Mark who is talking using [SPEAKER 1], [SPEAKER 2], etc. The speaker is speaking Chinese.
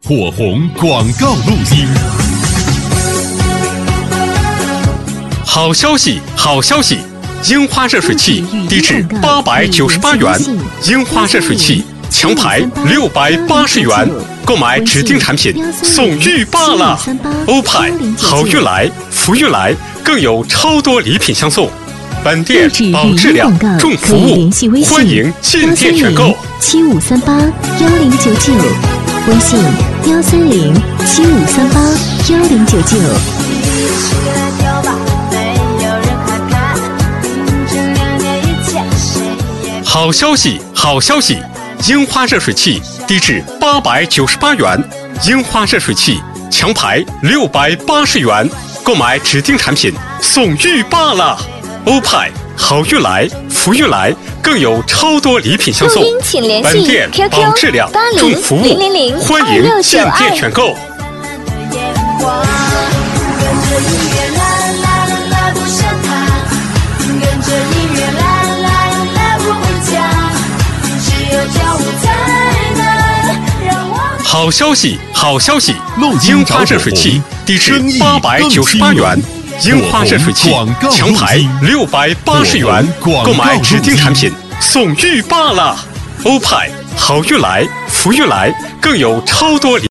[SPEAKER 1] 火红广告录音。
[SPEAKER 2] 好消息，好消息！樱花热水器低至898元，樱花热水器强牌680元，购买指定产品送浴霸了！欧派好运来，福运来，更有超多礼品相送。本店保质量、重服务，欢迎进店选购。
[SPEAKER 3] 75381099，微信13075381099。
[SPEAKER 2] 好消息，好消息！樱花热水器低至898元，樱花热水器强牌680元，购买指定产品送浴霸了！欧派好运来，福运来，更有超多礼品相送。本店保质量、重服务，欢迎进店选购。好消息，好消息！樱花热水器低至898元，樱花热水器强牌680元，购买指定产品送浴霸了！欧派好运来，福运来，更有超多礼。